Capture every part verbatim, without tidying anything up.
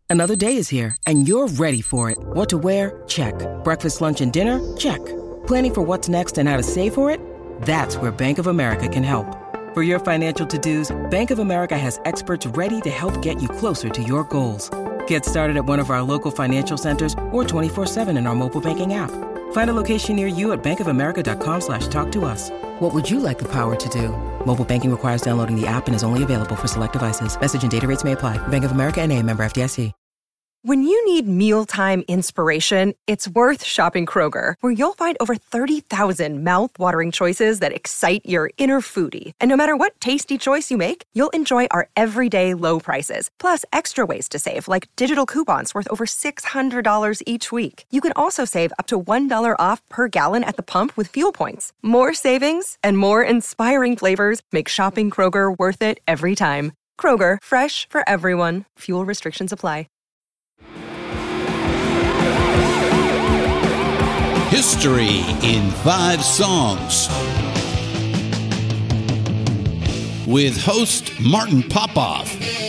Another day is here, and you're ready for it. What to wear? Check. Breakfast, lunch, and dinner? Check. Planning for what's next and how to save for it? That's where Bank of America can help. For your financial to-dos, Bank of America has experts ready to help get you closer to your goals. Get started at one of our local financial centers or twenty-four seven in our mobile banking app. Find a location near you at bankofamerica.com slash talk to us. What would you like the power to do? Mobile banking requires downloading the app and is only available for select devices. Message and data rates may apply. Bank of America N A, member F D I C. When you need mealtime inspiration, it's worth shopping Kroger, where you'll find over thirty thousand mouth-watering choices that excite your inner foodie. And no matter what tasty choice you make, you'll enjoy our everyday low prices, plus extra ways to save, like digital coupons worth over six hundred dollars each week. You can also save up to one dollar off per gallon at the pump with fuel points. More savings and more inspiring flavors make shopping Kroger worth it every time. Kroger, fresh for everyone. Fuel restrictions apply. History in Five Songs with host Martin Popoff.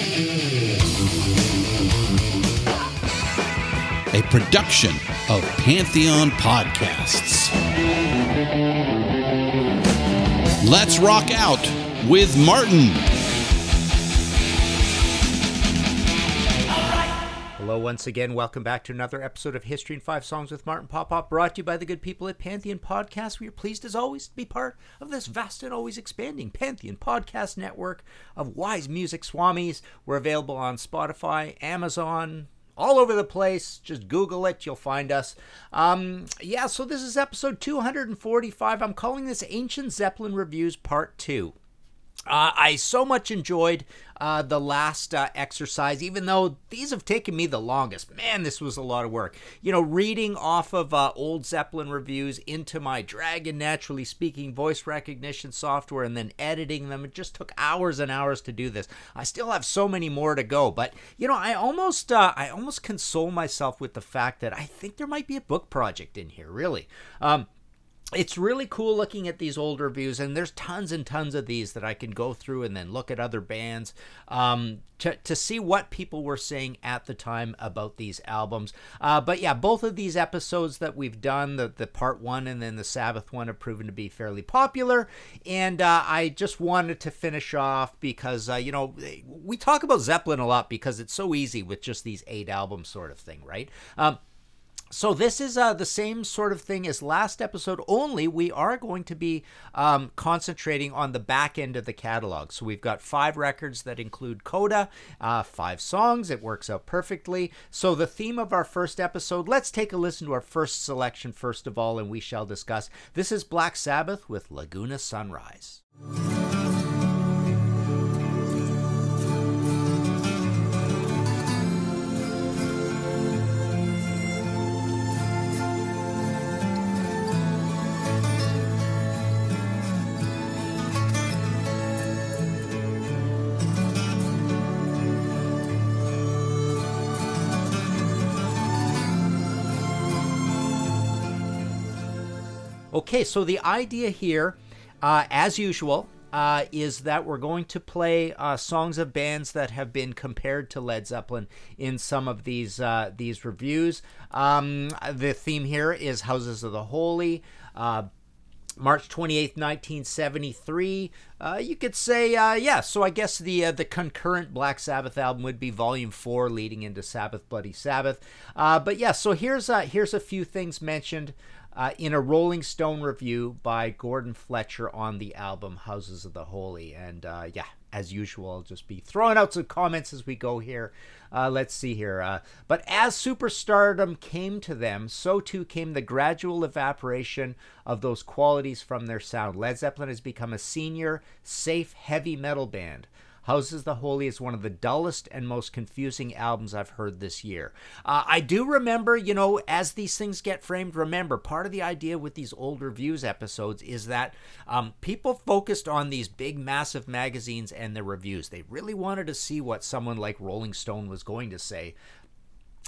A production of Pantheon Podcasts. Let's rock out with Martin. Hello once again. Welcome back to another episode of History in Five Songs with Martin Popoff, brought to you by the good people at Pantheon Podcast. We are pleased as always to be part of this vast and always expanding Pantheon Podcast network of wise music swamis. We're available on Spotify, Amazon, all over the place. Just Google it, you'll find us. Um, yeah, so this is episode two hundred forty-five. I'm calling this Ancient Zeppelin Reviews Part two. Uh, I so much enjoyed uh, the last uh, exercise, even though these have taken me the longest. Man, this was a lot of work. You know, reading off of uh, old Zeppelin reviews into my Dragon Naturally Speaking voice recognition software and then editing them. It just took hours and hours to do this. I still have so many more to go, but you know, I almost, uh, I almost console myself with the fact that I think there might be a book project in here. Really. Um, It's really cool looking at these old reviews, and there's tons and tons of these that I can go through and then look at other bands um, to, to see what people were saying at the time about these albums. Uh, but yeah, both of these episodes that we've done, the, the part one and then the Sabbath one, have proven to be fairly popular. And uh, I just wanted to finish off because, uh, you know, we talk about Zeppelin a lot because it's so easy with just these eight albums sort of thing, right? Um, So this is uh, the same sort of thing as last episode, only we are going to be um, concentrating on the back end of the catalog. So we've got five records that include Coda, uh, five songs. It works out perfectly. So the theme of our first episode, let's take a listen to our first selection first of all, and we shall discuss. This is Black Sabbath with Laguna Sunrise. Okay, so the idea here, uh, as usual, uh, is that we're going to play uh, songs of bands that have been compared to Led Zeppelin in some of these uh, these reviews. Um, the theme here is Houses of the Holy, uh, March twenty-eighth, nineteen seventy-three. Uh, you could say, uh, yeah, so I guess the uh, the concurrent Black Sabbath album would be Volume four, leading into Sabbath, Bloody Sabbath. Uh, but yeah, so here's, uh, here's a few things mentioned Uh, in a Rolling Stone review by Gordon Fletcher on the album Houses of the Holy. And uh, yeah, as usual, I'll just be throwing out some comments as we go here. Uh, let's see here. Uh, but as superstardom came to them, so too came the gradual evaporation of those qualities from their sound. Led Zeppelin has become a senior, safe, heavy metal band. Houses of the Holy is one of the dullest and most confusing albums I've heard this year. Uh, I do remember, you know, as these things get framed, remember, part of the idea with these old reviews episodes is that um, people focused on these big, massive magazines and their reviews. They really wanted to see what someone like Rolling Stone was going to say.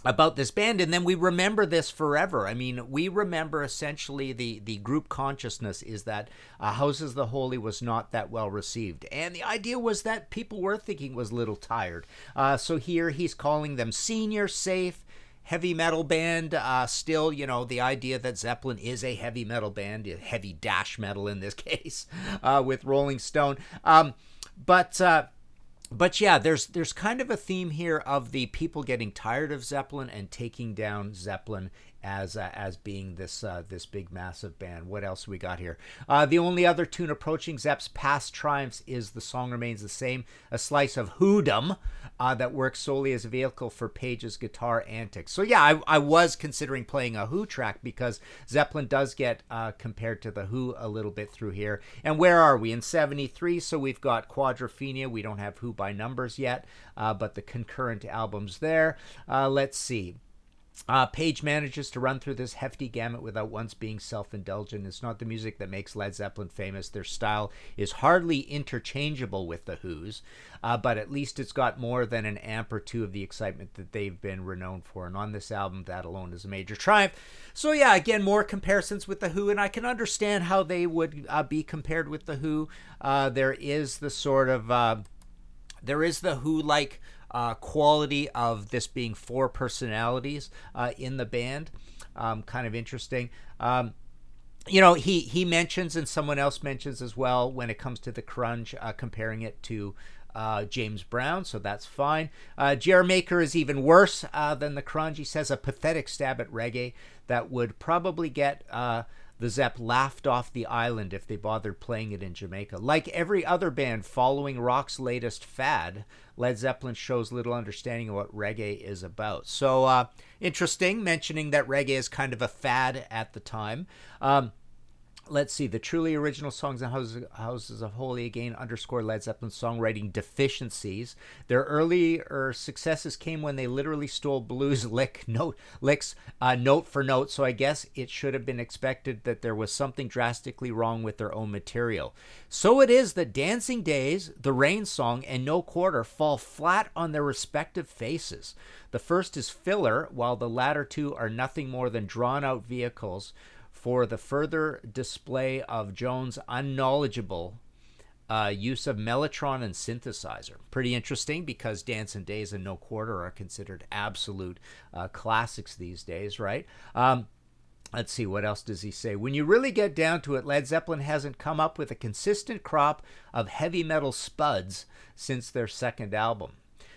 about this band, and then we remember this forever. I mean, we remember essentially the the group consciousness is that uh, Houses of the Holy was not that well received, and the idea was that people were thinking it was a little tired. Uh, so here he's calling them senior, safe, heavy metal band. Uh, still, you know, the idea that Zeppelin is a heavy metal band, heavy dash metal in this case, uh, with Rolling Stone. Um, but uh, But yeah, there's there's kind of a theme here of the people getting tired of Zeppelin and taking down Zeppelin as uh, as being this uh, this big massive band. What else we got here? Uh, the only other tune approaching Zepp's past triumphs is The Song Remains the Same, a slice of Whodom uh, that works solely as a vehicle for Page's guitar antics. So yeah, I, I was considering playing a Who track because Zeppelin does get uh, compared to the Who a little bit through here. And where are we? In seventy-three, so we've got Quadrophenia. We don't have Who by numbers yet, uh, but the concurrent albums there. Uh, let's see. Uh, Page manages to run through this hefty gamut without once being self-indulgent. It's not the music that makes Led Zeppelin famous. Their style is hardly interchangeable with the Who's, uh, but at least it's got more than an amp or two of the excitement that they've been renowned for. And on this album, that alone is a major triumph. So yeah, again, more comparisons with the Who, and I can understand how they would uh, be compared with the Who. Uh, there is the sort of, uh, there is the Who-like Uh, quality of this being four personalities uh, in the band. Um, kind of interesting. Um, you know, he, he mentions, and someone else mentions as well, when it comes to the grunge, uh, comparing it to uh, James Brown, so that's fine. Uh, J R. Maker is even worse uh, than the grunge. He says a pathetic stab at reggae that would probably get uh, the Zepp laughed off the island if they bothered playing it in Jamaica. Like every other band following rock's latest fad, Led Zeppelin shows little understanding of what reggae is about. So, uh, interesting, mentioning that reggae is kind of a fad at the time. Um, Let's see. The truly original songs in Houses, Houses of Holy again underscore Led Zeppelin's songwriting deficiencies. Their earlier successes came when they literally stole blues lick note licks uh, note for note. So I guess it should have been expected that there was something drastically wrong with their own material. So it is that Dancing Days, The Rain Song, and No Quarter fall flat on their respective faces. The first is filler, while the latter two are nothing more than drawn-out vehicles for the further display of Jones' unknowledgeable uh, use of mellotron and synthesizer. Pretty interesting because Dancing Days and No Quarter are considered absolute uh, classics these days, right? Um, let's see, what else does he say? When you really get down to it, Led Zeppelin hasn't come up with a consistent crop of heavy metal spuds since their second album.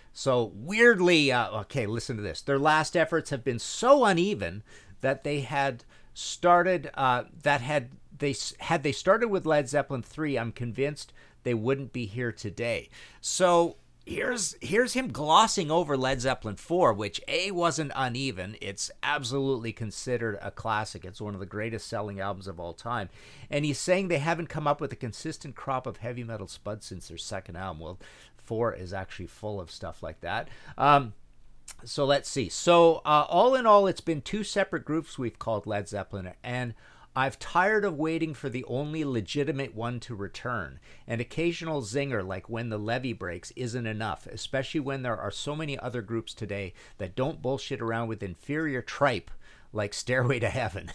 So weirdly, uh, okay, listen to this. Their last efforts have been so uneven that they had started uh, that had they had they started with Led Zeppelin three, I'm convinced they wouldn't be here today. So here's here's him glossing over Led Zeppelin four, which A, wasn't uneven. It's absolutely considered a classic. It's one of the greatest selling albums of all time. And he's saying they haven't come up with a consistent crop of heavy metal spuds since their second album. Well, four is actually full of stuff like that. Um, So let's see. So uh, all in all, it's been two separate groups we've called Led Zeppelin, and I've tired of waiting for the only legitimate one to return. An occasional zinger like When the Levee Breaks isn't enough, especially when there are so many other groups today that don't bullshit around with inferior tripe like Stairway to Heaven.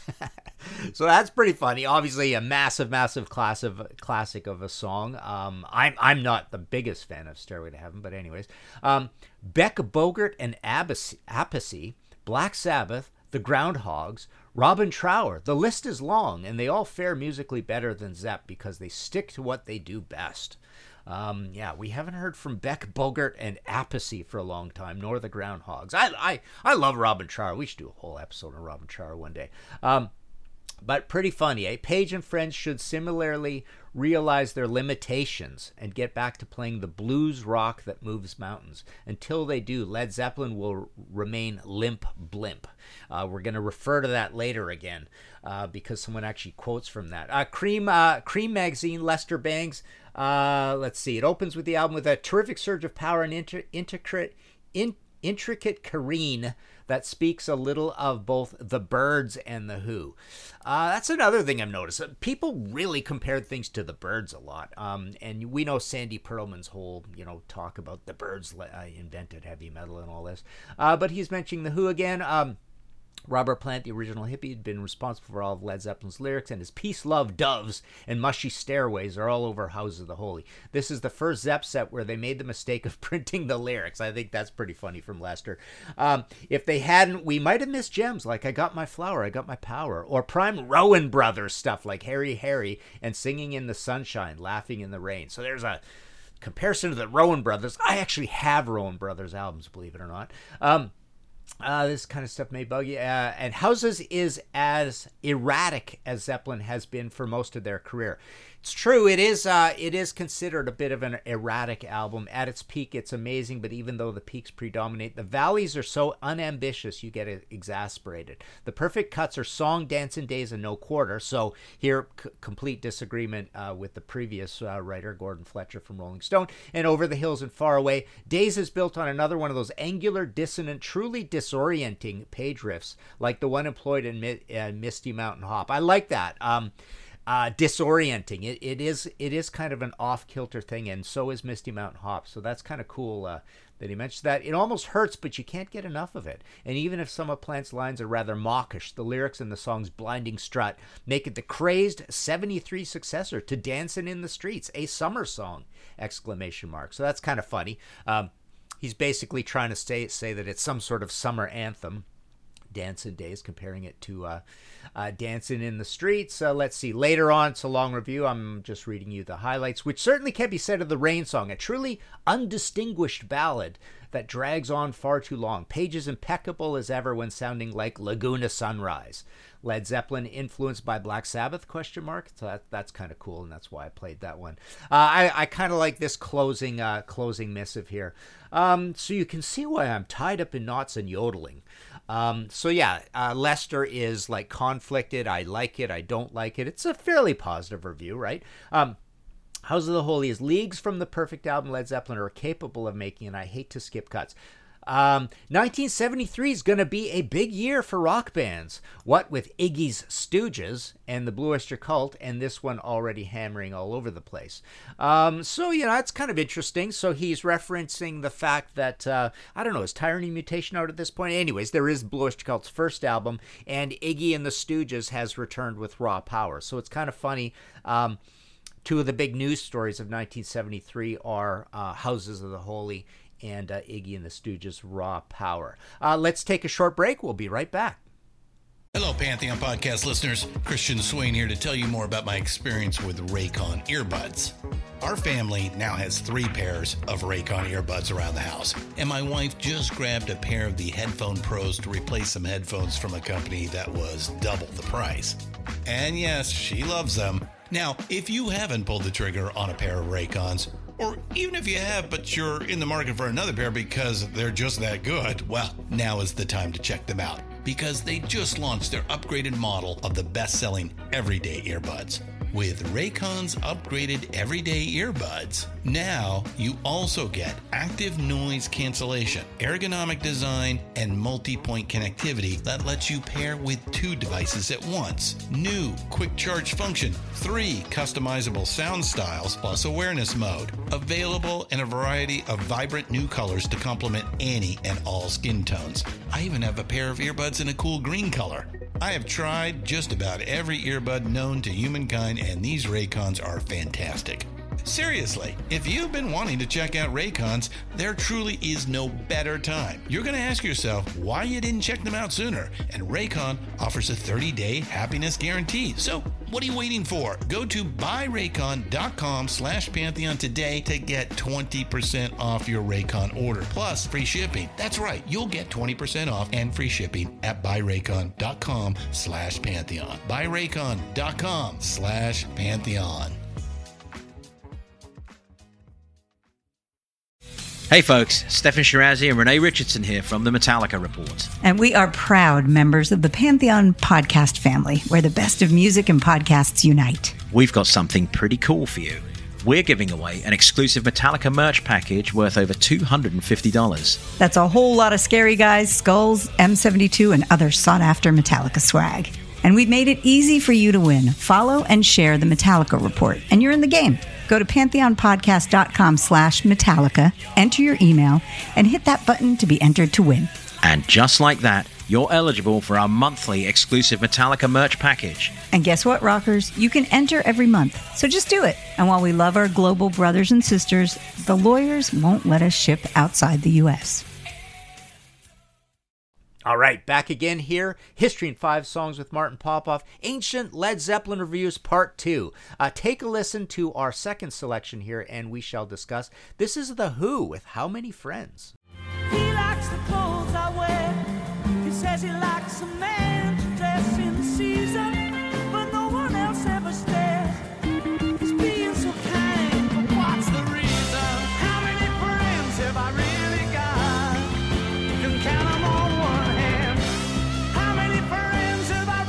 So that's pretty funny. Obviously a massive, massive class of, classic of a song. Um, I'm I'm not the biggest fan of Stairway to Heaven, but anyways. Um, Beck Bogert and Appice, Black Sabbath, The Groundhogs, Robin Trower. The list is long, and they all fare musically better than Zepp because they stick to what they do best. Um, yeah, we haven't heard from Beck Bogert and Appice for a long time, nor the Groundhogs. I I, I love Robin Trower. We should do a whole episode on Robin Trower one day. Um, but pretty funny, eh? Page and friends should similarly realize their limitations and get back to playing the blues rock that moves mountains. Until they do, Led Zeppelin will remain limp blimp. Uh, we're going to refer to that later again uh, because someone actually quotes from that. Uh, Cream, uh, Cream Magazine, Lester Bangs. Uh, let's see. It opens with the album with a terrific surge of power and inter- intricate, in, intricate careen that speaks a little of both the Byrds and the Who. Uh, that's another thing I've noticed. People really compared things to the Byrds a lot. Um, and we know Sandy Pearlman's whole, you know, talk about the Byrds uh, invented heavy metal and all this. Uh, but he's mentioning the Who again. Um, Robert Plant, the original hippie, had been responsible for all of Led Zeppelin's lyrics, and his Peace, Love, Doves, and Mushy Stairways are all over Houses of the Holy. This is the first Zepp set where they made the mistake of printing the lyrics. I think that's pretty funny from Lester. Um, if they hadn't, we might have missed gems like I Got My Flower, I Got My Power, or prime Rowan Brothers stuff like Harry Harry and Singing in the Sunshine, Laughing in the Rain. So there's a comparison to the Rowan Brothers. I actually have Rowan Brothers albums, believe it or not. Um, Uh, this kind of stuff may bug you. Uh, and Houses is as erratic as Zeppelin has been for most of their career. It's true. It is. Uh, it is considered a bit of an erratic album. At its peak, it's amazing. But even though the peaks predominate, the valleys are so unambitious, you get exasperated. The perfect cuts are Song, Dancing Days, and No Quarter. So here, c- complete disagreement uh, with the previous uh, writer, Gordon Fletcher from Rolling Stone. And Over the Hills and Far Away. Days is built on another one of those angular, dissonant, truly disorienting page riffs, like the one employed in Mi- uh, Misty Mountain Hop. I like that. Um, Uh, disorienting. It it is it is kind of an off-kilter thing, and so is Misty Mountain Hop. So that's kind of cool uh, that he mentioned that. It almost hurts, but you can't get enough of it. And even if some of Plant's lines are rather mawkish, the lyrics in the song's blinding strut make it the crazed seventy-three successor to Dancin' in the Streets, a summer song! Exclamation mark. So that's kind of funny. Um, he's basically trying to say say that it's some sort of summer anthem. Dancing Days, comparing it to uh, uh, Dancing in the Streets. Uh, let's see. Later on, it's a long review. I'm just reading you the highlights, which certainly can't be said of the Rain Song, a truly undistinguished ballad that drags on far too long. Page is impeccable as ever when sounding like Laguna Sunrise. Led Zeppelin influenced by Black Sabbath, question mark. So that, that's kind of cool, and that's why I played that one. Uh, I, I kind of like this closing uh, closing missive here. Um, so you can see why I'm tied up in knots and yodeling. Um, so yeah, uh, Lester is like conflicted. I like it. I don't like it. It's a fairly positive review, right? Um, House of the Holy is leagues from the perfect album Led Zeppelin are capable of making, and I hate to skip cuts. Um, nineteen seventy-three is going to be a big year for rock bands. What with Iggy's Stooges and the Blue Oyster Cult, and this one already hammering all over the place. Um, so, you know, it's kind of interesting. So he's referencing the fact that, uh, I don't know, is Tyranny Mutation out at this point? Anyways, there is Blue Oyster Cult's first album, and Iggy and the Stooges has returned with Raw Power. So it's kind of funny. Um, two of the big news stories of nineteen seventy-three are uh, Houses of the Holy and uh, Iggy and the Stooges' Raw Power. Uh, let's take a short break. We'll be right back. Hello, Pantheon Podcast listeners. Christian Swain here to tell you more about my experience with Raycon earbuds. Our family now has three pairs of Raycon earbuds around the house, and my wife just grabbed a pair of the Headphone Pros to replace some headphones from a company that was double the price. And yes, she loves them. Now, if you haven't pulled the trigger on a pair of Raycons, or even if you have, but you're in the market for another pair because they're just that good, well, now is the time to check them out, because they just launched their upgraded model of the best-selling everyday earbuds. With Raycon's upgraded everyday earbuds, now you also get active noise cancellation, ergonomic design, and multi-point connectivity that lets you pair with two devices at once. New quick charge function, three customizable sound styles, plus awareness mode. Available in a variety of vibrant new colors to complement any and all skin tones. I even have a pair of earbuds in a cool green color. I have tried just about every earbud known to humankind, and these Raycons are fantastic. Seriously, if you've been wanting to check out Raycons, there truly is no better time. You're going to ask yourself why you didn't check them out sooner, and Raycon offers a thirty-day happiness guarantee. So what are you waiting for? Go to buyraycon.com slash Pantheon today to get twenty percent off your Raycon order, plus free shipping. That's right, you'll get twenty percent off and free shipping at buyraycon.com slash Pantheon. buyraycon.com slash Pantheon. Hey folks, Stefan Shirazi and Renee Richardson here from the Metallica Report. And we are proud members of the Pantheon podcast family, where the best of music and podcasts unite. We've got something pretty cool for you. we're giving away an exclusive Metallica merch package worth over two hundred fifty dollars. That's a whole lot of Scary Guys, skulls, M seventy-two, and other sought-after Metallica swag. And we've made it easy for you to win. Follow and share the Metallica Report, and you're in the game. Go to pantheonpodcast.com slash Metallica, enter your email, and hit that button to be entered to win. And just like that, you're eligible for our monthly exclusive Metallica merch package. And guess what, rockers? You can enter every month, so just do it. And while we love our global brothers and sisters, the lawyers won't let us ship outside the U S All right, back again here. History in Five Songs with Martin Popoff. Ancient Led Zeppelin Reviews Part two. Uh, take a listen to our second selection here, and we shall discuss. This is The Who with How Many Friends? He likes the clothes I wear. He says he likes a man to dress in season, but no one else ever stares. He's being so kind, but what's the reason? How many friends have I really got? You can count them on one hand. How many friends have I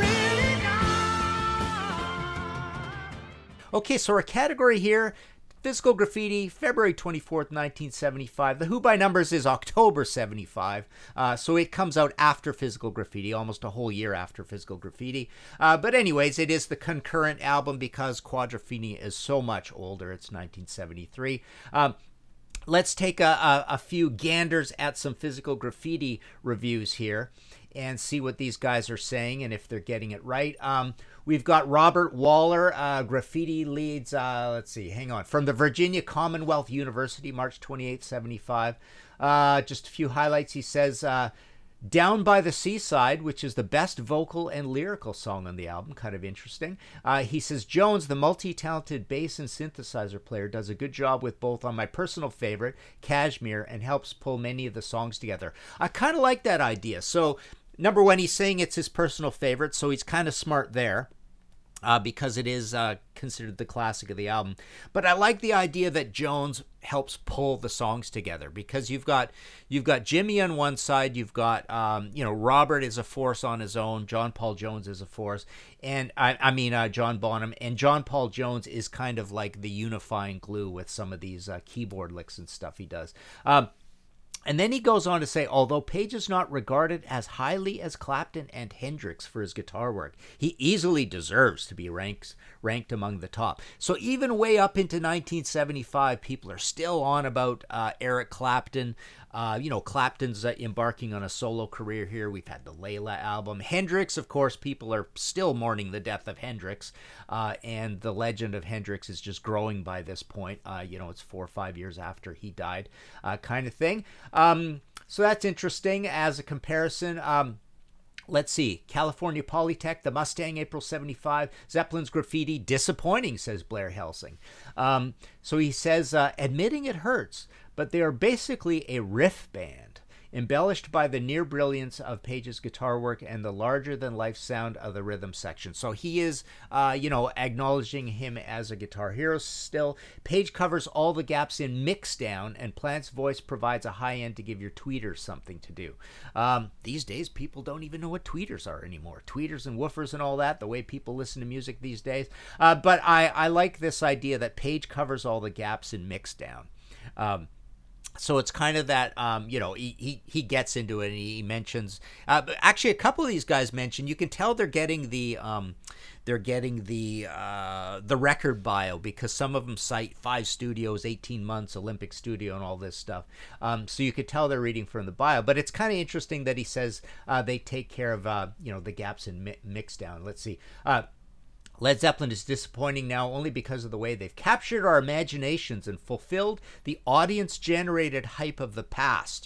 really got? Okay, so our category here, Physical Graffiti, February twenty-fourth, nineteen seventy-five. The Who by Numbers is October seventy-five, uh, so it comes out after Physical Graffiti, almost a whole year after Physical Graffiti. Uh, but anyways, it is the concurrent album because Quadrophenia is so much older. It's nineteen seventy-three. Um, let's take a, a, a few ganders at some Physical Graffiti reviews here and see what these guys are saying and if they're getting it right. Um, we've got Robert Waller, uh, graffiti leads, uh, let's see, hang on, from the Virginia Commonwealth University, March twenty-eighth, seventy-five. Uh, just a few highlights. He says, uh, Down by the Seaside, which is the best vocal and lyrical song on the album, kind of interesting. Uh, he says, Jones, the multi-talented bass and synthesizer player, does a good job with both on my personal favorite, Kashmir, and helps pull many of the songs together. I kind of like that idea. So, number one, he's saying it's his personal favorite, so he's kind of smart there. Uh, because it is uh, considered the classic of the album. But I like the idea that Jones helps pull the songs together, because you've got you've got Jimmy on one side, you've got um, you know Robert is a force on his own, John Paul Jones is a force, and I, I mean uh, John Bonham, and John Paul Jones is kind of like the unifying glue with some of these uh, keyboard licks and stuff he does. Um, And then he goes on to say, although Page is not regarded as highly as Clapton and Hendrix for his guitar work, he easily deserves to be ranked, ranked among the top. So even way up into nineteen seventy-five, people are still on about uh, Eric Clapton. Uh, you know, Clapton's uh, embarking on a solo career here. We've had the Layla album. Hendrix, of course, people are still mourning the death of Hendrix. Uh, and the legend of Hendrix is just growing by this point. Uh, you know, it's four or five years after he died, uh, kind of thing. Um, so that's interesting as a comparison. Um, Let's see. California Polytech, The Mustang, April seventy-five. Zeppelin's Graffiti, disappointing, says Blair Helsing. Um, so he says, uh, admitting it hurts, but they are basically a riff band, embellished by the near brilliance of Page's guitar work and the larger-than-life sound of the rhythm section. So he is, uh, you know, acknowledging him as a guitar hero still. Page covers all the gaps in mixdown, and Plant's voice provides a high end to give your tweeters something to do. Um, these days, people don't even know what tweeters are anymore. Tweeters and woofers and all that, the way people listen to music these days. Uh, but I, I like this idea that Page covers all the gaps in mixdown. Um, So it's kind of that, um, you know, he, he, he gets into it and he mentions, uh, actually a couple of these guys mentioned, you can tell they're getting the, um, they're getting the, uh, the record bio, because some of them cite five studios, eighteen months, Olympic studio and all this stuff. Um, so you could tell they're reading from the bio, but it's kind of interesting that he says, uh, they take care of, uh, you know, the gaps in mi- mixdown. Let's see. Uh, Led Zeppelin is disappointing now only because of the way they've captured our imaginations and fulfilled the audience-generated hype of the past.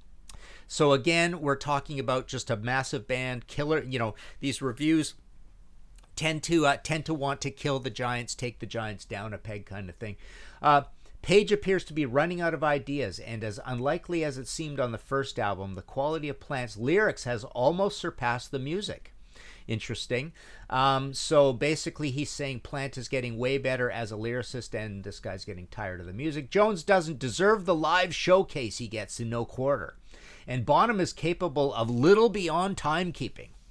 So again, we're talking about just a massive band, killer, you know, these reviews tend to uh, tend to want to kill the Giants, take the Giants down a peg kind of thing. Uh, Page appears to be running out of ideas, and as unlikely as it seemed on the first album, the quality of Plant's lyrics has almost surpassed the music. Interesting. Um, so basically he's saying Plant is getting way better as a lyricist, and this guy's getting tired of the music. Jones doesn't deserve the live showcase he gets in No Quarter. And Bonham is capable of little beyond timekeeping.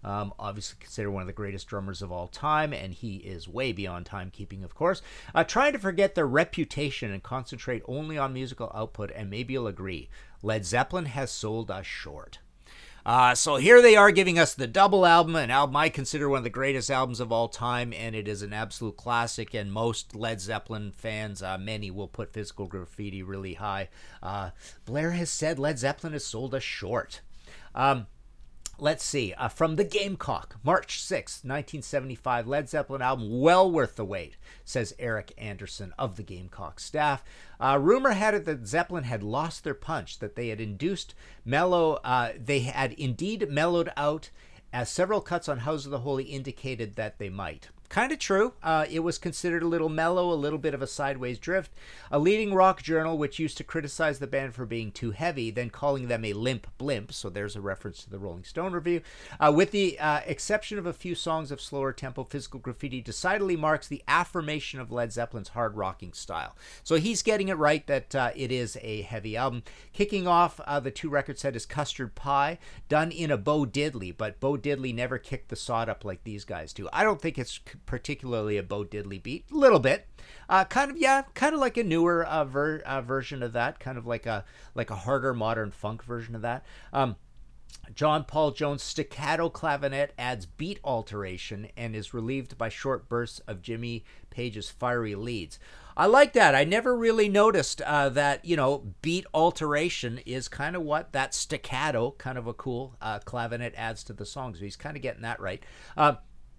Um, obviously considered one of the greatest drummers of all time, and he is way beyond timekeeping, of course. Uh, trying to forget their reputation and concentrate only on musical output, and maybe you'll agree, Led Zeppelin has sold us short. Uh, so here they are giving us the double album, an album I consider one of the greatest albums of all time, and it is an absolute classic, and most Led Zeppelin fans, uh, many will put Physical Graffiti really high. Uh, Blair has said Led Zeppelin has sold us short. Um, Let's see. Uh, from the Gamecock, March sixth, nineteen seventy-five, Led Zeppelin album, well worth the wait, says Eric Anderson of the Gamecock staff. Uh, rumor had it that Zeppelin had lost their punch, that they had induced mellow, uh, they had indeed mellowed out, as several cuts on House of the Holy indicated that they might. Kind of true. Uh, it was considered a little mellow, a little bit of a sideways drift. A leading rock journal, which used to criticize the band for being too heavy, then calling them a limp blimp, so there's a reference to the Rolling Stone review. Uh, with the uh, exception of a few songs of slower tempo, Physical Graffiti decidedly marks the affirmation of Led Zeppelin's hard rocking style. So he's getting it right that uh, it is a heavy album. Kicking off uh, the two record set is Custard Pie, done in a Bo Diddley, but Bo Diddley never kicked the sod up like these guys do. I don't think it's particularly a Bo Diddley beat, a little bit, uh, kind of yeah, kind of like a newer uh, ver- uh, version of that, kind of like a like a harder modern funk version of that. Um, John Paul Jones' staccato clavinet adds beat alteration and is relieved by short bursts of Jimmy Page's fiery leads. I like that. I never really noticed uh, that, you know, beat alteration is kind of what that staccato, kind of a cool uh, clavinet adds to the song. So he's kind of getting that right. Uh,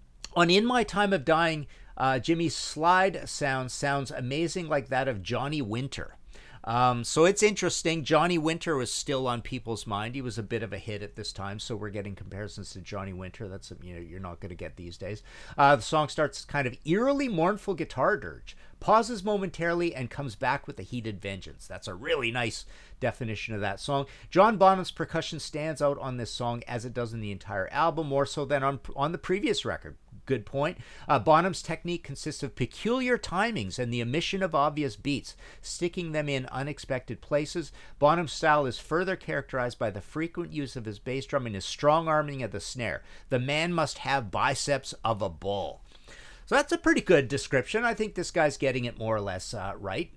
On In My Time of Dying, uh, Jimmy's slide sound sounds amazing like that of Johnny Winter. Um, so it's interesting. Johnny Winter was still on people's mind. He was a bit of a hit at this time, so we're getting comparisons to Johnny Winter. That's, you know, you're not going to get these days. Uh, the song starts kind of eerily mournful guitar dirge, pauses momentarily, and comes back with a heated vengeance. That's a really nice definition of that song. John Bonham's percussion stands out on this song as it does in the entire album, more so than on on the previous record. Good point. Uh, Bonham's technique consists of peculiar timings and the omission of obvious beats, sticking them in unexpected places. Bonham's style is further characterized by the frequent use of his bass drum and his strong arming of the snare. The man must have biceps of a bull. So that's a pretty good description. I think this guy's getting it more or less uh, right.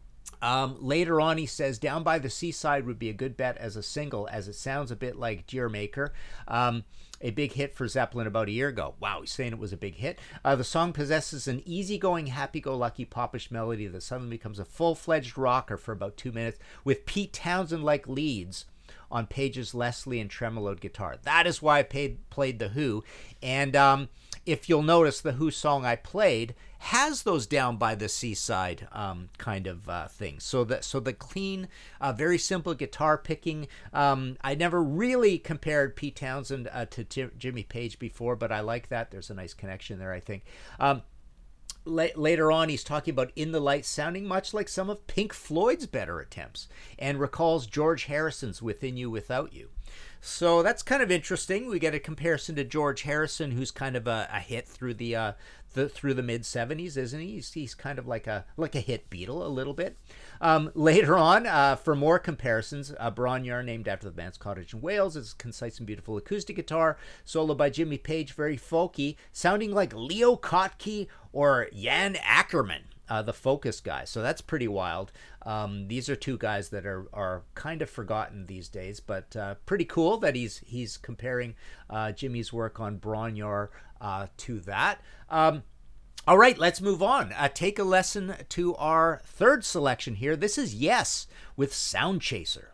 Um, later on, he says, Down by the Seaside would be a good bet as a single, as it sounds a bit like Deer Maker, um, a big hit for Zeppelin about a year ago. Wow, he's saying it was a big hit. Uh, the song possesses an easygoing, happy-go-lucky, popish melody that suddenly becomes a full-fledged rocker for about two minutes, with Pete Townsend-like leads on Page's Leslie and tremoloed guitar. That is why I paid, played The Who, and um, if you'll notice, the Who song I played has those Down by the Seaside um, kind of uh, things. So the, so the clean, uh, very simple guitar picking. Um, I never really compared Pete Townsend uh, to T- Jimmy Page before, but I like that. There's a nice connection there, I think. Um, la- later on, he's talking about In the Light sounding much like some of Pink Floyd's better attempts, and recalls George Harrison's Within You, Without You. So that's kind of interesting. We get a comparison to George Harrison, who's kind of a, a hit through the, uh, the through the mid seventies, isn't he? He's, he's kind of like a like a hit Beatle a little bit. Um, later on, uh, for more comparisons, uh, Bron-Y-Aur, named after the band's cottage in Wales, is concise and beautiful acoustic guitar solo by Jimmy Page, very folky, sounding like Leo Kottke or Jan Ackerman. Uh, the Focus guy. So that's pretty wild. Um, these are two guys that are are kind of forgotten these days, but uh, pretty cool that he's he's comparing uh, Jimmy's work on Bron-Y-Aur uh, to that. Um, all right, let's move on. Uh, take a lesson to our third selection here. This is Yes with Sound Chaser.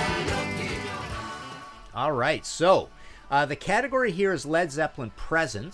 All right, so uh, the category here is Led Zeppelin Presence.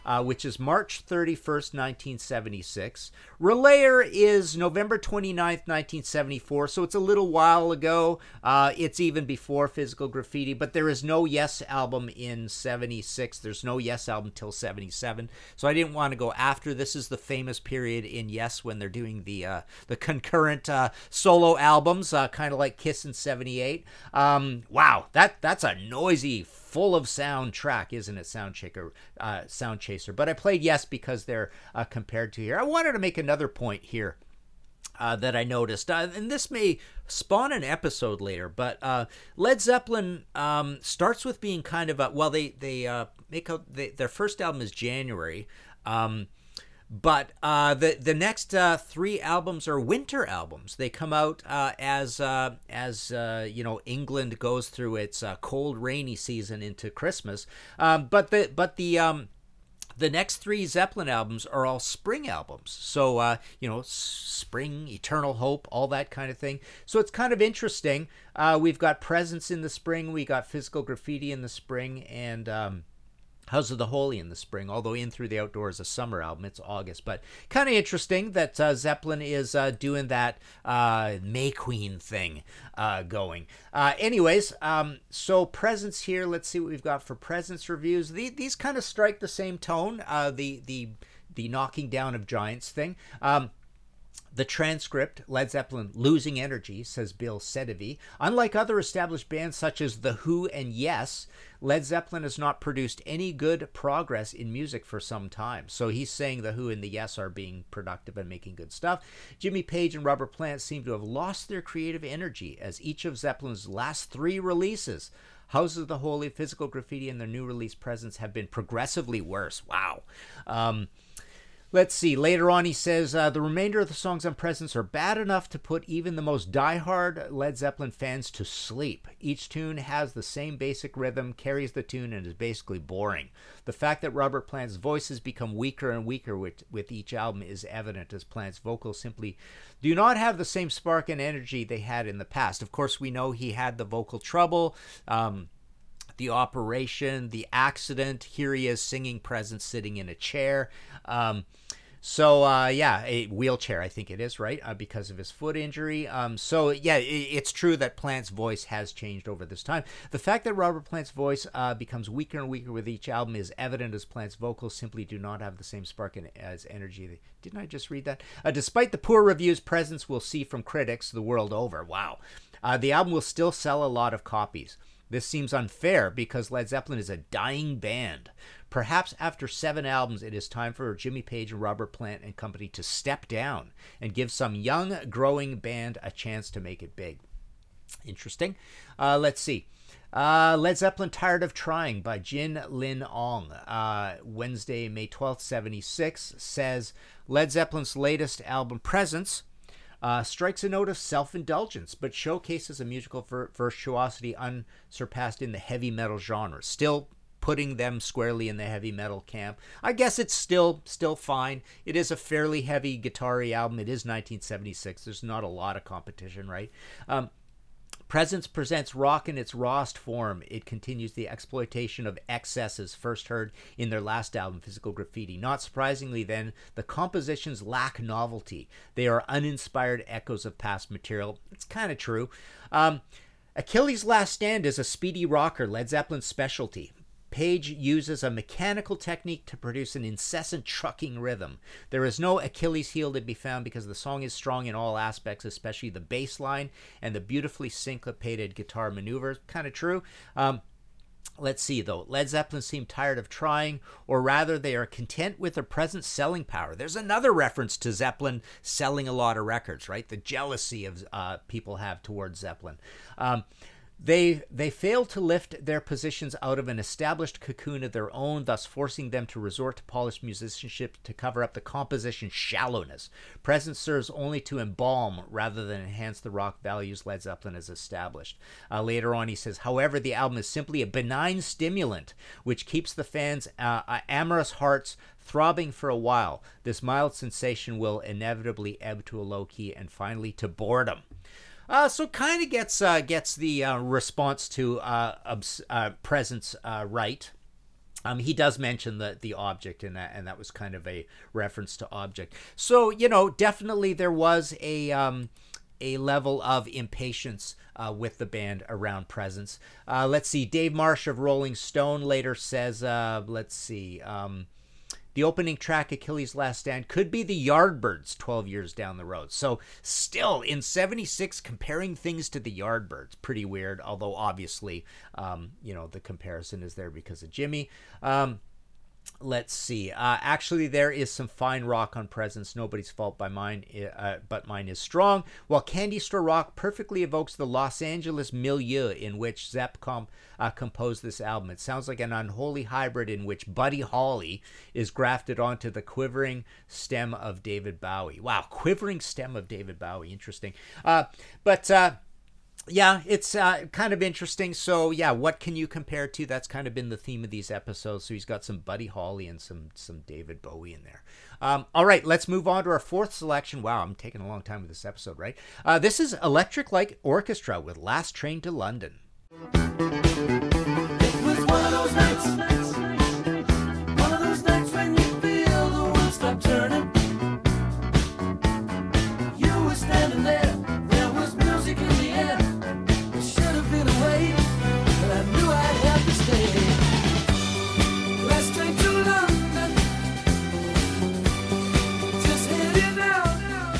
uh, which is March thirty-first, nineteen seventy-six. Relayer is November twenty-ninth, nineteen seventy-four, so it's a little while ago. Uh, it's even before Physical Graffiti, but there is no Yes album in seventy-six. There's no Yes album till seventy-seven, so I didn't want to go after. This is the famous period in Yes when they're doing the uh, the concurrent uh, solo albums, uh, kind of like Kiss in seventy-eight. Um, wow, that that's a noisy, full of sound track, isn't it, Sound Chaser? Uh, Sound Chaser. But I played Yes because they're uh, compared to here. I wanted to make another point here uh, that I noticed, uh, and this may spawn an episode later. But uh, Led Zeppelin um, starts with being kind of a well, they they uh, make a, they, their first album is January. Um, But uh, the the next uh, three albums are winter albums. They come out uh, as uh, as uh, you know, England goes through its uh, cold, rainy season into Christmas. Um, but the but the um, the next three Zeppelin albums are all spring albums. So uh, you know, spring, Eternal Hope, all that kind of thing. So it's kind of interesting. Uh, we've got Presence in the spring. We got Physical Graffiti in the spring, and um, House of the Holy in the spring, although In Through the Outdoors is a summer album. It's August. But kind of interesting that uh, Zeppelin is uh, doing that uh, May Queen thing uh, going. Uh, anyways, um, so Presence here. Let's see what we've got for Presence reviews. The, these kind of strike the same tone, uh, the, the, the knocking down of giants thing. Um, The transcript, Led Zeppelin losing energy, says Bill Sedevy. Unlike other established bands such as The Who and Yes, Led Zeppelin has not produced any good progress in music for some time. So he's saying The Who and the Yes are being productive and making good stuff. Jimmy Page and Robert Plant seem to have lost their creative energy as each of Zeppelin's last three releases, House of the Holy, Physical Graffiti, and their new release Presence, have been progressively worse. Wow. Um... Let's see. Later on, he says, uh, the remainder of the songs on Presence are bad enough to put even the most diehard Led Zeppelin fans to sleep. Each tune has the same basic rhythm, carries the tune, and is basically boring. The fact that Robert Plant's voice has become weaker and weaker with, with each album is evident, as Plant's vocals simply do not have the same spark and energy they had in the past. Of course, we know he had the vocal trouble, um, the operation, the accident. Here he is singing Presence sitting in a chair. Um, so, uh, yeah, a wheelchair, I think it is, right? Uh, because of his foot injury. Um, so, yeah, it, it's true that Plant's voice has changed over this time. The fact that Robert Plant's voice uh, becomes weaker and weaker with each album is evident, as Plant's vocals simply do not have the same spark and, as energy. Didn't I just read that? Uh, despite the poor reviews Presence will see from critics the world over. Wow. Uh, the album will still sell a lot of copies. This seems unfair because Led Zeppelin is a dying band. Perhaps after seven albums, it is time for Jimmy Page and Robert Plant and company to step down and give some young, growing band a chance to make it big. Interesting. Uh, let's see. Uh, Led Zeppelin Tired of Trying by Jin Lin Ong. Uh, Wednesday, May twelfth, seventy-six, says Led Zeppelin's latest album, Presence, Uh, strikes a note of self-indulgence, but showcases a musical vir- virtuosity unsurpassed in the heavy metal genre. Still putting them squarely in the heavy metal camp. I guess it's still still fine. It is a fairly heavy guitar-y album. It is nineteen seventy-six. There's not a lot of competition, right? Um, Presence presents rock in its rawest form. It continues the exploitation of excesses first heard in their last album, Physical Graffiti. Not surprisingly, then, the compositions lack novelty. They are uninspired echoes of past material. It's kind of true. Um, Achilles' Last Stand is a speedy rocker, Led Zeppelin's specialty. Page uses a mechanical technique to produce an incessant trucking rhythm. There is no Achilles heel to be found because the song is strong in all aspects, especially the bass line and the beautifully syncopated guitar maneuvers. Kind of true. Um, let's see, though. Led Zeppelin seem tired of trying, or rather they are content with their present selling power. There's another reference to Zeppelin selling a lot of records, right? The jealousy of uh, people have towards Zeppelin. Um, They they fail to lift their positions out of an established cocoon of their own, thus forcing them to resort to polished musicianship to cover up the composition's shallowness. Presence serves only to embalm rather than enhance the rock values Led Zeppelin has established. Uh, later on, he says, however, the album is simply a benign stimulant which keeps the fans' uh, amorous hearts throbbing for a while. This mild sensation will inevitably ebb to a low key and finally to boredom. Uh, so kind of gets uh, gets the uh, response to uh, obs- uh, Presence uh, right. Um, he does mention the the object in that, and that was kind of a reference to object. So, you know, definitely there was a um, a level of impatience uh, with the band around Presence. Uh, let's see. Dave Marsh of Rolling Stone later says, uh, let's see, um, the opening track, Achilles' Last Stand, could be the Yardbirds twelve years down the road. So still in seventy-six, comparing things to the Yardbirds, pretty weird. Although obviously, um, you know, the comparison is there because of Jimmy. Um, let's see. Uh, actually, there is some fine rock on Presence. Nobody's Fault by Mine, uh, but Mine is strong. While Candy Store Rock perfectly evokes the Los Angeles milieu in which Zepp comp, uh, composed this album. It sounds like an unholy hybrid in which Buddy Holly is grafted onto the quivering stem of David Bowie. Wow, quivering stem of David Bowie. Interesting. Uh, but... Uh, Yeah, it's uh, kind of interesting. So, yeah, what can you compare to? That's kind of been the theme of these episodes. So he's got some Buddy Holly and some some David Bowie in there. Um, all right, let's move on to our fourth selection. Wow, I'm taking a long time with this episode, right? Uh, this is Electric Light Orchestra with Last Train to London. It was one of those nights, one of those nights when you feel the world stop turning. You were standing there, there was music in the air. It should have been away, but I knew I'd have to stay. Last train to London, just heading out.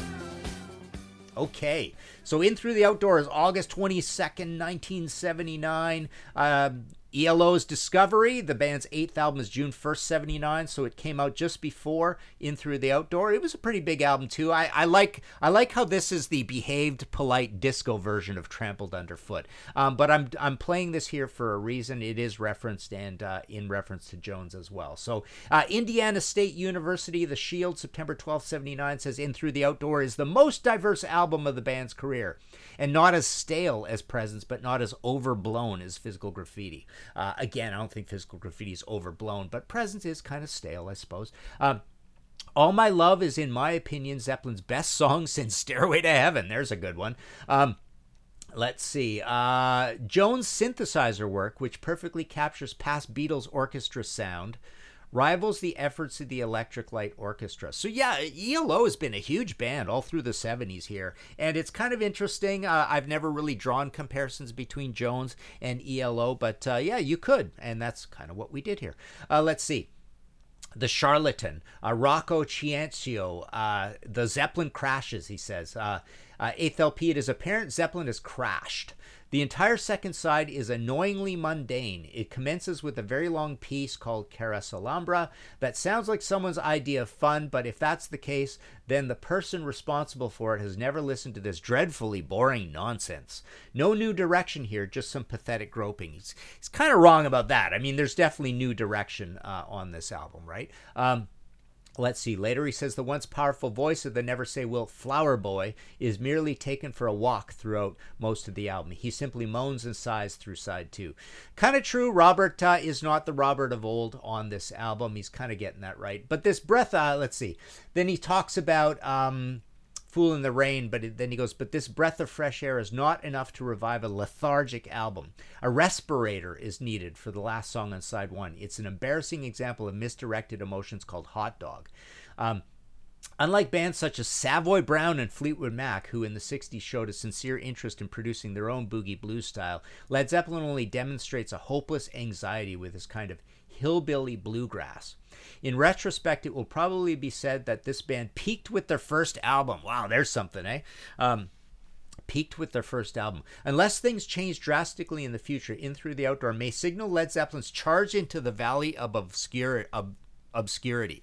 Okay, so In Through the Outdoors, August twenty-second, nineteen seventy-nine. Um, E L O's Discovery, the band's eighth album, is June first, seventy-nine, so it came out just before In Through the Outdoor. It was a pretty big album, too. I, I like I like how this is the behaved, polite disco version of Trampled Underfoot. Um, but I'm I'm playing this here for a reason. It is referenced and uh, in reference to Jones as well. So uh, Indiana State University, The Shield, September twelfth, seventy-nine, says In Through the Outdoor is the most diverse album of the band's career. And not as stale as Presence, but not as overblown as Physical Graffiti. Uh, again, I don't think Physical Graffiti is overblown, but Presence is kind of stale, I suppose. Um, All My Love is, in my opinion, Zeppelin's best song since Stairway to Heaven. There's a good one. Um, let's see. Uh, Jones' synthesizer work, which perfectly captures past Beatles orchestra sound, rivals the efforts of the Electric Light Orchestra. So yeah, E L O has been a huge band all through the seventies here, and it's kind of interesting. Uh, I've never really drawn comparisons between Jones and E L O, but uh, yeah, you could, and that's kind of what we did here. Uh, let's see. The Charlatan, uh, Rocco Ciancio, uh, the Zeppelin crashes, he says. Uh, uh, eighth L P, it is apparent Zeppelin has crashed. The entire second side is annoyingly mundane. It commences with a very long piece called Cara Salambra that sounds like someone's idea of fun, but if that's the case, then the person responsible for it has never listened to this dreadfully boring nonsense. No new direction here, just some pathetic groping. He's, he's kind of wrong about that. I mean, there's definitely new direction uh, on this album, right? Um, Let's see. Later he says the once powerful voice of the Never Say Wilt Flower Boy is merely taken for a walk throughout most of the album. He simply moans and sighs through side two. Kind of true. Robert uh, is not the Robert of old on this album. He's kind of getting that right. But this breath, uh, let's see. Then he talks about um, Fool in the Rain, but it, then he goes, but this breath of fresh air is not enough to revive a lethargic album. A respirator is needed for the last song on side one. It's an embarrassing example of misdirected emotions called Hot Dog. Um, Unlike bands such as Savoy Brown and Fleetwood Mac, who in the sixties showed a sincere interest in producing their own boogie blues style, Led Zeppelin only demonstrates a hopeless anxiety with this kind of hillbilly bluegrass. In retrospect, it will probably be said that this band peaked with their first album. Wow, there's something, eh? Um, peaked with their first album. Unless things change drastically in the future, In Through the Outdoor may signal Led Zeppelin's charge into the valley of obscure, ob- obscurity.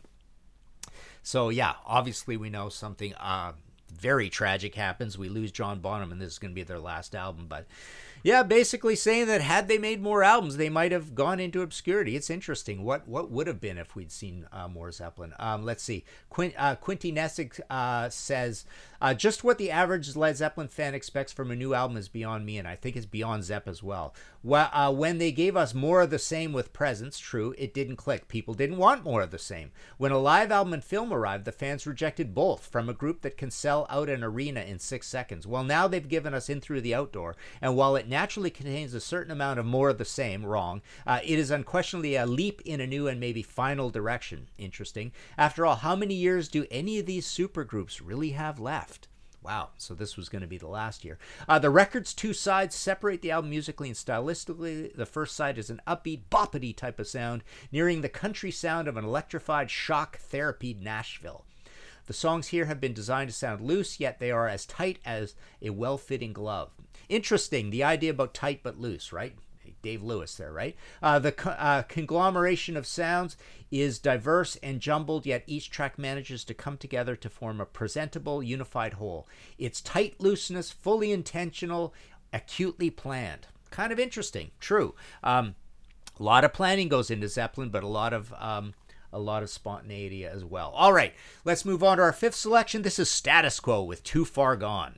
So yeah, obviously we know something uh, very tragic happens. We lose John Bonham, and this is going to be their last album. But yeah, basically saying that had they made more albums, they might have gone into obscurity. It's interesting. What what would have been if we'd seen uh, more Zeppelin? Um, let's see. Quint, uh, Quinty Nessig uh, says, uh, just what the average Led Zeppelin fan expects from a new album is beyond me, and I think it's beyond Zepp as well. Well, uh, when they gave us more of the same with Presence, true, it didn't click. People didn't want more of the same. When a live album and film arrived, the fans rejected both. From a group that can sell sell out an arena in six seconds. Well, now they've given us In Through the Outdoor, and while it naturally contains a certain amount of more of the same, wrong, uh, it is unquestionably a leap in a new and maybe final direction. Interesting. After all, how many years do any of these supergroups really have left? Wow, so this was going to be the last year. Uh, the record's two sides separate the album musically and stylistically. The first side is an upbeat, boppity type of sound, nearing the country sound of an electrified, shock therapied Nashville. The songs here have been designed to sound loose, yet they are as tight as a well-fitting glove. Interesting, the idea about tight but loose, right? Dave Lewis there, right? Uh, the co- uh, conglomeration of sounds is diverse and jumbled, yet each track manages to come together to form a presentable, unified whole. It's tight looseness, fully intentional, acutely planned. Kind of interesting, true. Um, a lot of planning goes into Zeppelin, but a lot of um, a lot of spontaneity as well. All right, let's move on to our fifth selection. This is Status Quo with Too Far Gone.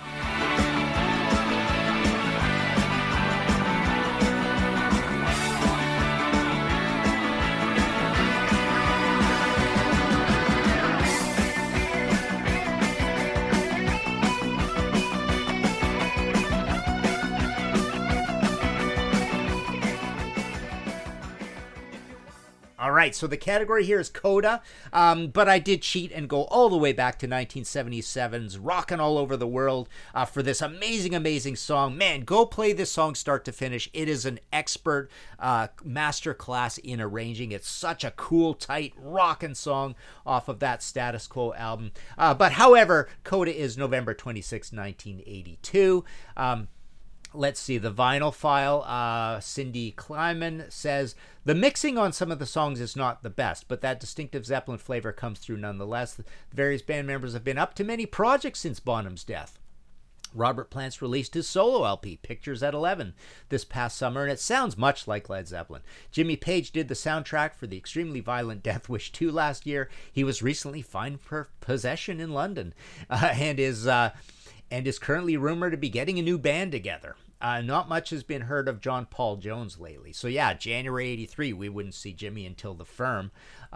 All right, so the category here is Coda, um, but I did cheat and go all the way back to nineteen seventy-seven's Rockin' All Over the World uh, for this amazing, amazing song. Man, go play this song start to finish. It is an expert uh, masterclass in arranging. It's such a cool, tight, rockin' song off of that Status Quo album. Uh, but however, Coda is November twenty-sixth, nineteen eighty-two. Um, Let's see, the vinyl file, uh, Cindy Kleiman says, the mixing on some of the songs is not the best, but that distinctive Zeppelin flavor comes through nonetheless. The various band members have been up to many projects since Bonham's death. Robert Plant's released his solo L P, Pictures at eleven, this past summer, and it sounds much like Led Zeppelin. Jimmy Page did the soundtrack for the extremely violent Death Wish two last year. He was recently fined for possession in London, uh, and is... Uh, and is currently rumored to be getting a new band together. Uh, not much has been heard of John Paul Jones lately. So yeah, January eighty-three, we wouldn't see Jimmy until The Firm.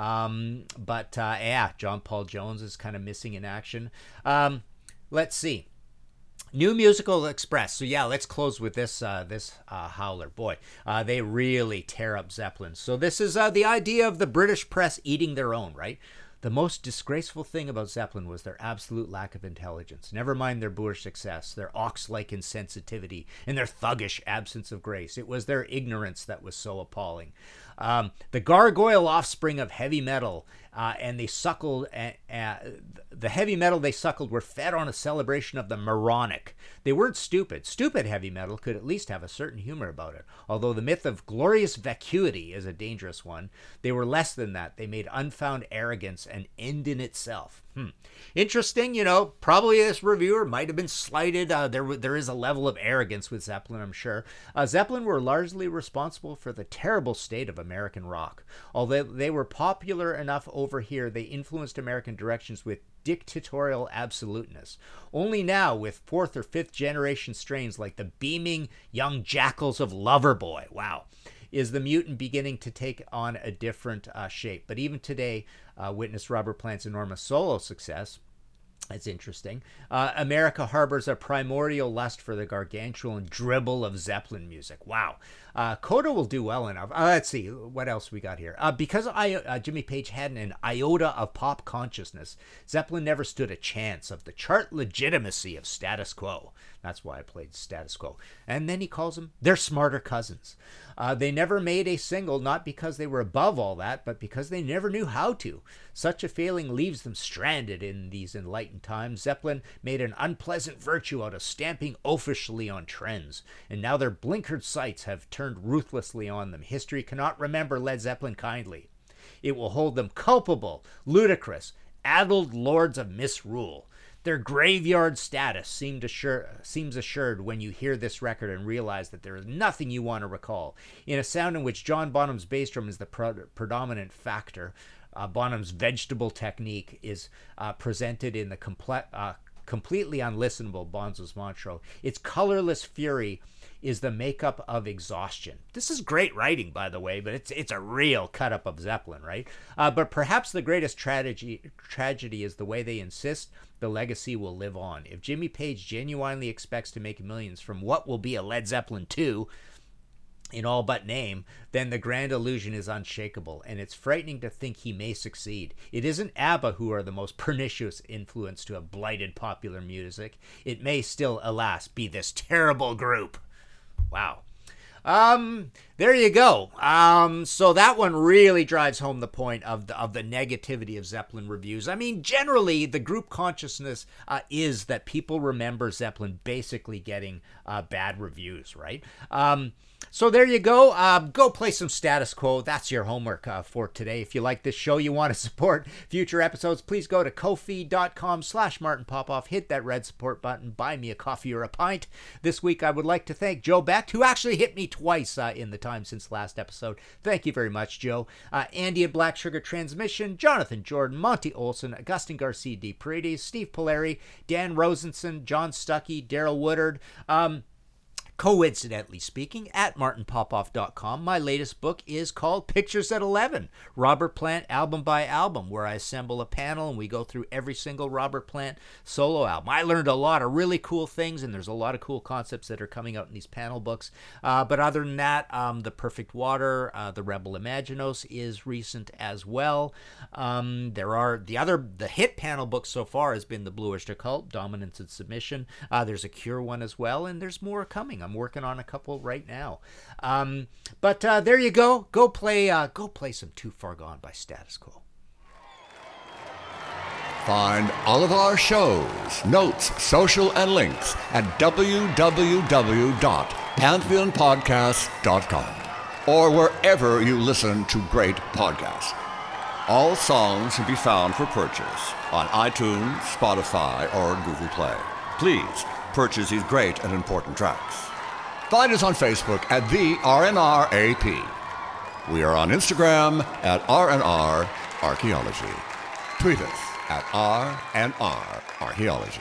Um, but uh, yeah, John Paul Jones is kind of missing in action. Um, let's see. New Musical Express. So yeah, let's close with this uh, this uh, howler. Boy, uh, they really tear up Zeppelin. So this is uh, the idea of the British press eating their own, right? The most disgraceful thing about Zeppelin was their absolute lack of intelligence. Never mind their boorish success, their ox-like insensitivity, and their thuggish absence of grace. It was their ignorance that was so appalling. Um, the gargoyle offspring of heavy metal, uh, and they suckled, uh, uh, the heavy metal they suckled were fed on a celebration of the moronic. They weren't stupid. Stupid heavy metal could at least have a certain humor about it. Although the myth of glorious vacuity is a dangerous one, they were less than that. They made unfound arrogance an end in itself. Hmm. Interesting, you know, probably this reviewer might have been slighted. Uh, there, there is a level of arrogance with Zeppelin, I'm sure. Uh, Zeppelin were largely responsible for the terrible state of American rock. Although they were popular enough over here, they influenced American directions with dictatorial absoluteness. Only now, with fourth or fifth generation strains like the beaming young jackals of Loverboy, wow, is the mutant beginning to take on a different uh, shape. But even today, uh, witness Robert Plant's enormous solo success. That's interesting. Uh, America harbors a primordial lust for the gargantuan dribble of Zeppelin music. Wow. Uh, Coda will do well enough. Uh, let's see. What else we got here? Uh, because I, uh, Jimmy Page had an iota of pop consciousness, Zeppelin never stood a chance of the chart legitimacy of Status Quo. That's why I played Status Quo. And then he calls them their smarter cousins. Uh, they never made a single, not because they were above all that, but because they never knew how to. Such a failing leaves them stranded in these enlightened times. Zeppelin made an unpleasant virtue out of stamping oafishly on trends, and now their blinkered sights have turned ruthlessly on them. History cannot remember Led Zeppelin kindly. It will hold them culpable, ludicrous, addled lords of misrule. Their graveyard status seemed assure, seems assured when you hear this record and realize that there is nothing you want to recall. In a sound in which John Bonham's bass drum is the pro- predominant factor, uh, Bonham's vegetable technique is uh, presented in the comple- uh, completely unlistenable, Bonzo's mantra. Its colorless fury is the makeup of exhaustion. This is great writing, by the way, but it's it's a real cut-up of Zeppelin, right? Uh, but perhaps the greatest tragedy, tragedy is the way they insist the legacy will live on. If Jimmy Page genuinely expects to make millions from what will be a Led Zeppelin two, in all but name, then the grand illusion is unshakable, and it's frightening to think he may succeed. It isn't ABBA who are the most pernicious influence to have blighted popular music. It may still, alas, be this terrible group. Wow. Um, there you go. Um, so that one really drives home the point of the, of the negativity of Zeppelin reviews. I mean, generally, the group consciousness uh, is that people remember Zeppelin basically getting uh, bad reviews, right? Um, So there you go. Uh, go play some Status Quo. That's your homework uh, for today. If you like this show, you want to support future episodes, please go to ko-fi.com slash Martin Popoff. Hit that red support button. Buy me a coffee or a pint. This week, I would like to thank Joe Beck, who actually hit me twice uh, in the time since last episode. Thank you very much, Joe. Uh, Andy at Black Sugar Transmission, Jonathan Jordan, Monty Olson, Augustin Garcia de Paredes, Steve Polari, Dan Rosenson, John Stuckey, Daryl Woodard. Um... Coincidentally speaking, at martin popoff dot com, my latest book is called Pictures at eleven, Robert Plant album by album, where I assemble a panel and we go through every single Robert Plant solo album. I learned a lot of really cool things, and there's a lot of cool concepts that are coming out in these panel books. Uh, but other than that, um, The Perfect Water, uh, The Rebel Imaginos is recent as well. Um, there are the other, the hit panel book so far has been The Bluish Occult, Dominance and Submission. Uh, there's a Cure one as well, and there's more coming. I'm working on a couple right now. Um, but uh, there you go. Go play uh, go play some Too Far Gone by Status Quo. Find all of our shows, notes, social, and links at w w w dot pantheon podcast dot com or wherever you listen to great podcasts. All songs can be found for purchase on iTunes, Spotify, or Google Play. Please purchase these great and important tracks. Find us on Facebook at the R N R A P. We are on Instagram at R N R Archaeology. Tweet us at R N R Archaeology.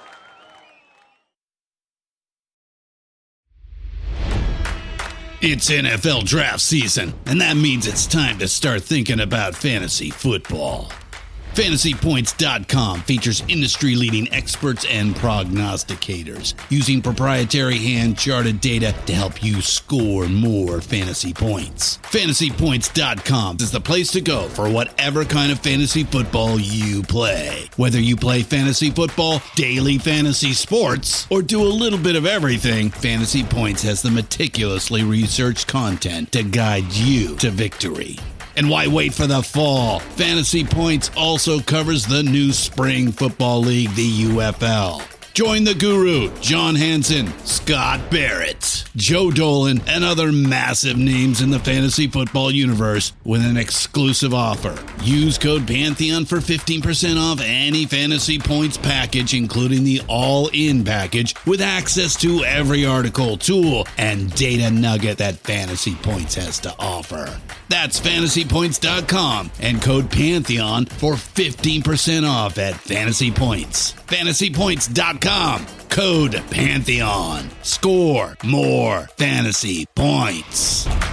It's N F L draft season, and that means it's time to start thinking about fantasy football. Fantasy Points dot com features industry-leading experts and prognosticators using proprietary hand-charted data to help you score more fantasy points. Fantasy Points dot com is the place to go for whatever kind of fantasy football you play. Whether you play fantasy football, daily fantasy sports, or do a little bit of everything, Fantasy Points has the meticulously researched content to guide you to victory. And why wait for the fall? Fantasy Points also covers the new spring football league, the U F L. Join the guru, John Hansen, Scott Barrett, Joe Dolan, and other massive names in the fantasy football universe with an exclusive offer. Use code Pantheon for fifteen percent off any Fantasy Points package, including the all-in package, with access to every article, tool, and data nugget that Fantasy Points has to offer. That's Fantasy Points dot com and code Pantheon for fifteen percent off at Fantasy Points. Fantasy Points dot com, code Pantheon. Score more fantasy points.